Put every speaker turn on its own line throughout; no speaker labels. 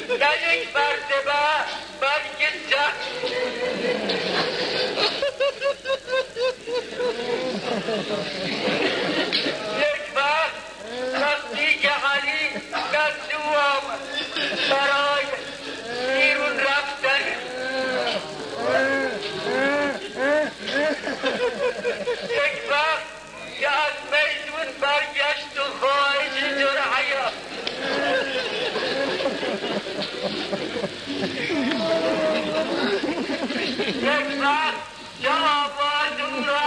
نه یک مرتبه بلکه یک وقت وقتی که علی دستو آمد برای بیرون رفتن یک وقت که از میدون برگشت و خواهش جرعیا یک وقت که آواز او را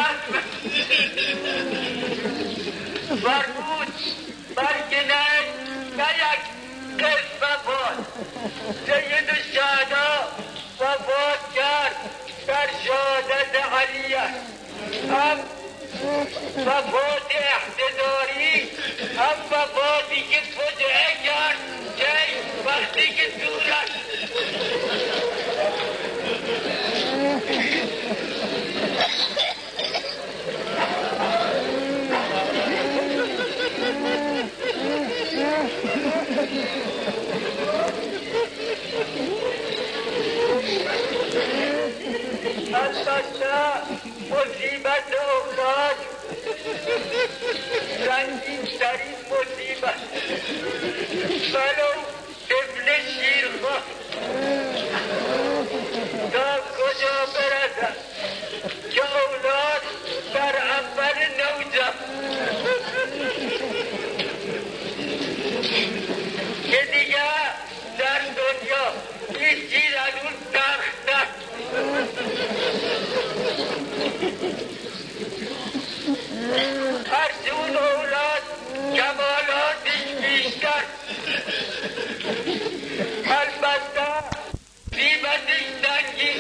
فرمود برگه نه یک قسم وفات سید الشهدا وفات کرد در شهادت علیه هم وفات احتضاری هم وفاتی که فجعه کرد که وقتی که دورت البته مصیبت اولاد رنگین‌ترین مصیبت ولو طفل شیرخواه تا کجا برسد که اولاد در اول نوجه که دیگه در دنیا هیچ چیز از اون سخت است هرچه اون اولاد کمالاتش بیشتر البته قیمتش سنگین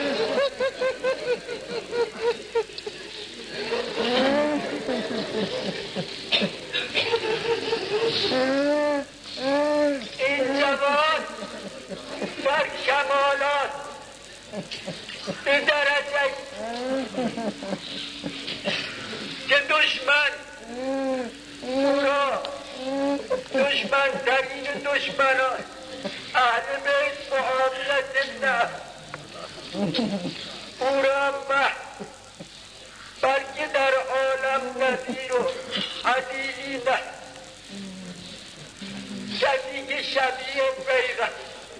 این جوان در کمالات به درجه که دشمن او را دشمن ترین دشمنان اهل بیت معاملت نه او را بلکه در عالم نظیر و عدیلی نه کسی که شبیه پیغمبر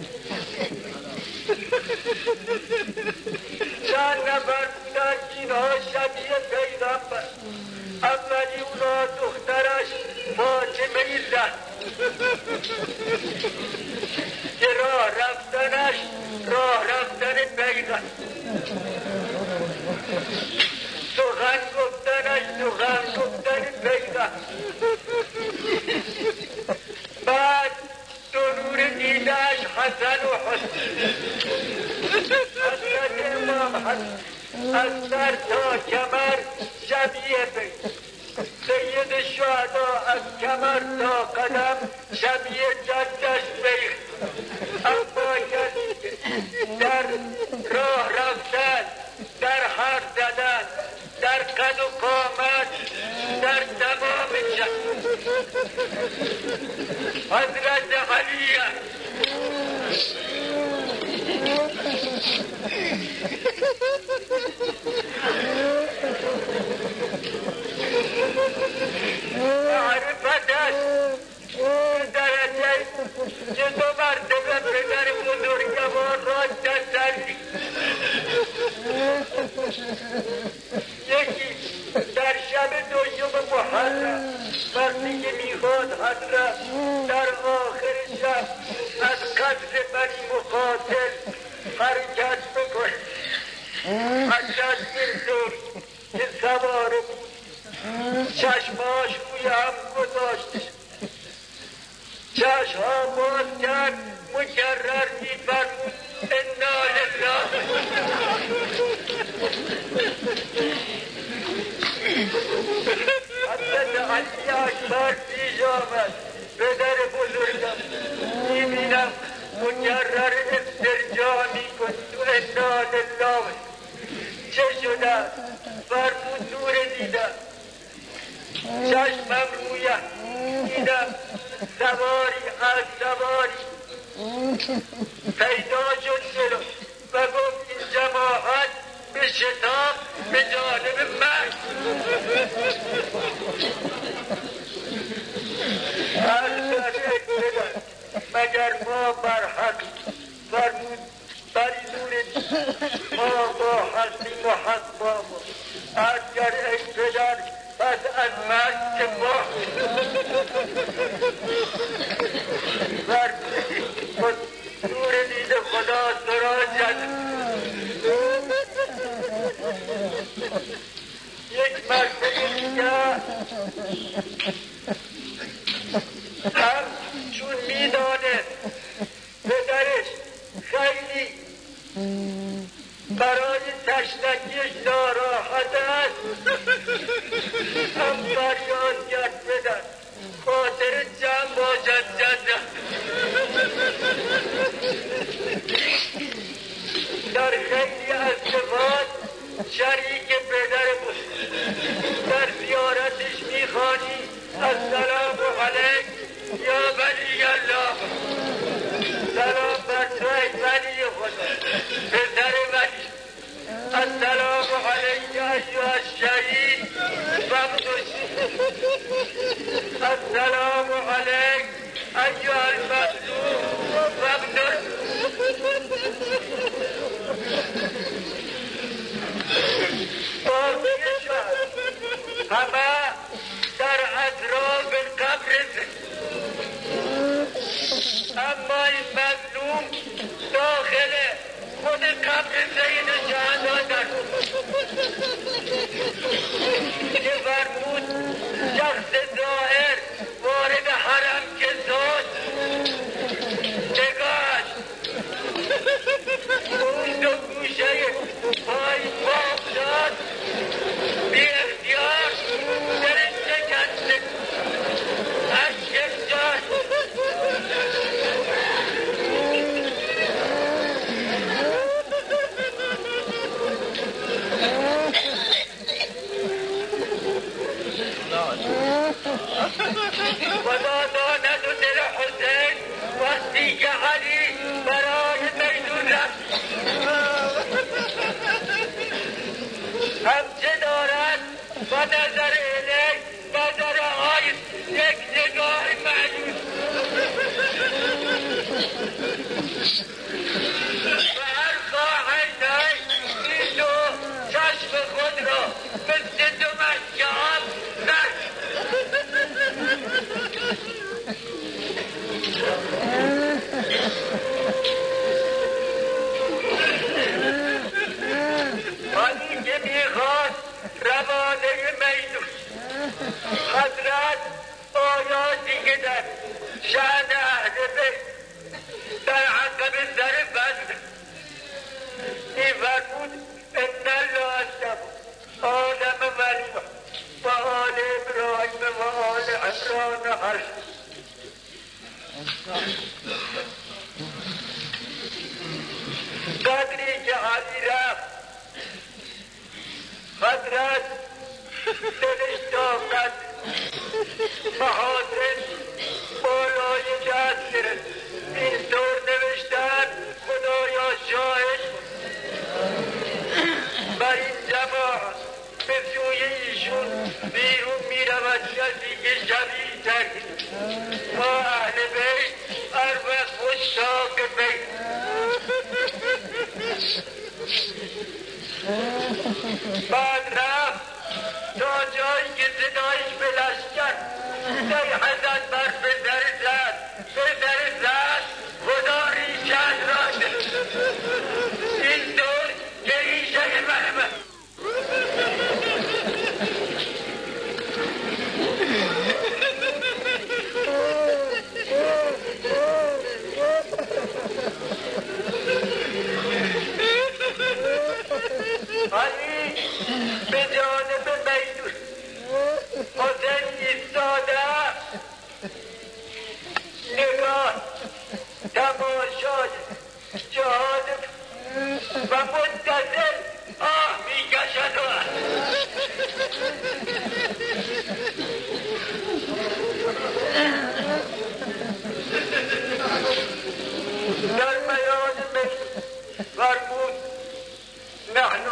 چند نفر بودن که اینها شبیه پیغمبر اولی اونا دخترش فاطمه زهرا که راه رفتنش راه رفتن پیغمبر سخن گفتنش سخن گفتن پیغمبر بعد نور دیدهش حسن و حسین حضرت امام حسن از سر تا کمر شبیه پیغمبر سید الشهدا از کمر تا قدم شبیه جدش پیغمبر اما کسی در راه رفتن در حرف زدن در قد و قامت در تمام حضرت علی معرفتش به درجه که دو مرتبه پدر بزرگوار را تسلی یکی در شب دوم محرم وقتی که میخواد حضرت در آخر شب از قصر بنی مقاتل حرکت بکنه حضرت اینطور که سواره بود چشماش روی هم گذاشته چشمها باز کرد مکرر میفرمود انا لله حضرت علی اکبر پیش آمد پدر بزرگم میبینم مکرر استرجاع میکنی تو انا لله چه شده فرمود نور دیدم چشمم رویم دیدم سواری از سواری پیدا شد جلو و گفت این جماعت به شتاب به جانب مرگ. مگر ما برحق فرمود بریدون ما با هستیم و حق با ما. اگر ای پدر پس از مرگ که ما فرمود نور دید خدا سرا جد. یک مرتبه دیگر هم چون میدانه پدرش خیلی برای تشنگیش ناراحت است هم فریاد کرد پدر خاطر جمع باشد جد. در خیلی از صفات شریک پدر بود. در زیارتش میخوانی السلام علیک یا ولی الله، سلام بر تو ای ولی خدا پسر ولی، السلام علیک ایها الشهید فقدش، السلام علیک ایها المظلوم فقدش. همه در اطراف قبر، اما این مظلوم داخل خود قبر زین شهداء که فرمود شخص ظاهر وارد حرم که شد نگاهش اون دو گوشه پای باق داد، بی اختیار دلش شکسته اشک جاد. خدا داند و دل حسین وقتی که علی برای میدون رفت همچه دارد و نظر الیک نظر آید یک نگاه معلوم و هر خواهی این دو چشم خود را مثل دو مشک آب زد. آنی که میخواست روانه میدون حضرت آیاتی که در شأن اهل بیت در عقب سر بند میفرمود ان الله اصطفی آدم مریم و آل ابراهیم و آل عمران عرش. قدری که علی رفت حضرت دلش طاقت محاسن بالای جهت گرفت. اینطور نوشتن خدایا شاهد بر این جماعت به سوی ایشون بیرون میرود کسی که شبیه تر ما اهل بیت هر وقت مشتاق بیت. بعد رفت تا جایی که صدایش به لشکر ای حسن بر پسر زد، پسر زد خدا ریشت را ده این دور که ریشه منمه. علی به جانب میدون حسین ایستاده نگاه تماشای جهاد و منتظر آه میکشد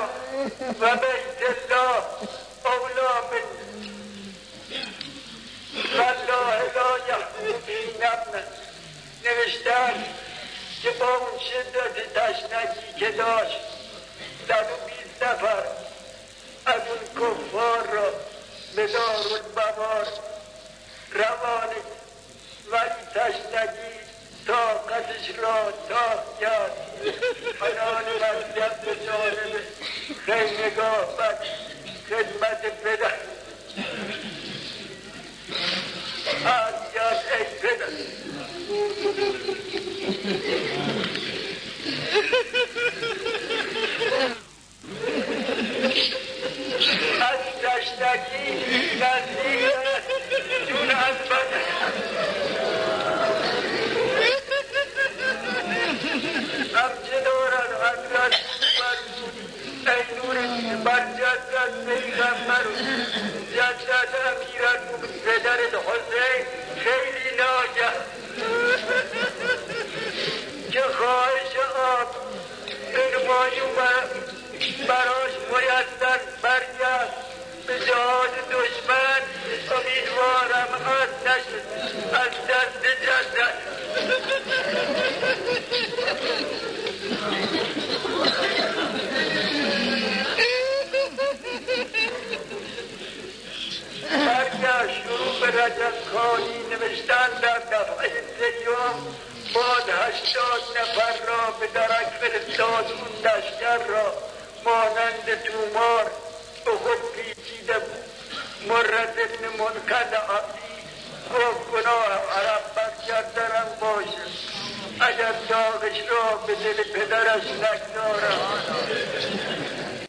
و بیت الله اولا من والله لا یحکم فی نفس. نوشتن که با اون شدت تشنگی که داشت 120 نفر از اون کفار را به دارالبوار روانه، ولی تشنگی طاقتش را تاب کرد. آنان مسجد به جانب خیمگاه و خدمت پدر از یاد ای پدر از تشنگی نزدیک جون از بدن همچنان حضرت ای نور بر جدت پیغمبر جدت امیرالمومنین پدر الحسین خیلی ناگه که خواهش آب ارمایون براش میسر برگرد به جهاد دشمن. امیدوارم آتش از دست جدت برگشت. شروع به رجب خانی نوشتن در دفعه سیوم بعد 80 نفر را به درک فرستاد. اون لشکر را مانند تومار به خود پیچیده بود. مرد ابن منقد عبدی گفت گناه عرب برگردنم باشه اگر داغش را به دل پدرش نگذاره.